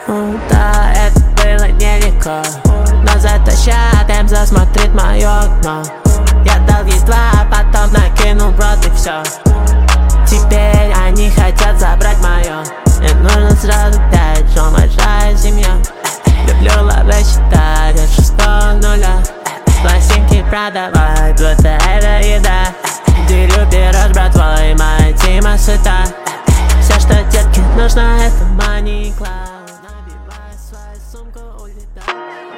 Да, это было нелегко, но зато ща Дэм засмотрит мое окно. Я дал ей 2, потом накинул брод и все. Теперь они хотят забрать мое. Мне нужно сразу 5, что большая семья. Люблю лавы считать от 6 нуля. Пластинки продавай, будто это еда. Ты любишь, братвой, моя тима сыта. Все, что детке нужно, это money cloud. Набивай свою сумку, улетай.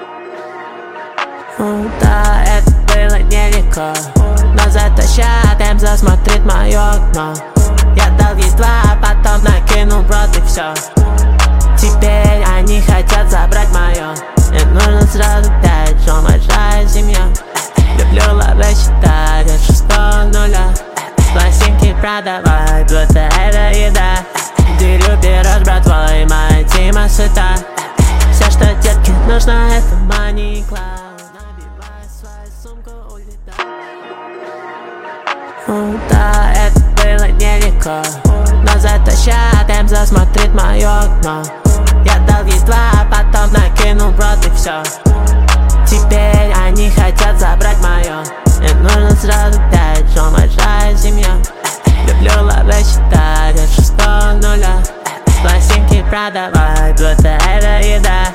Да, это было нелегко, но зато ща Дэм засмотрит мое окно. Я дал ей 2, потом накинул брод и все. Теперь они хотят забрать мое. Мне нужно сразу 5, что большая семья. Люблю лавы считать от 6 нуля. Пластинки продавай, будто это еда. Ты любишь, братвой, моя тима сыта. Все, что детке нужно, это money cloud. Набивай свою сумку, улетай. Да, это было нелегко, но зато ща Дэм засмотрит мое окно. Я дал ей 2, потом накинул брод и все. Теперь они хотят забрать мое. Мне нужно сразу 5.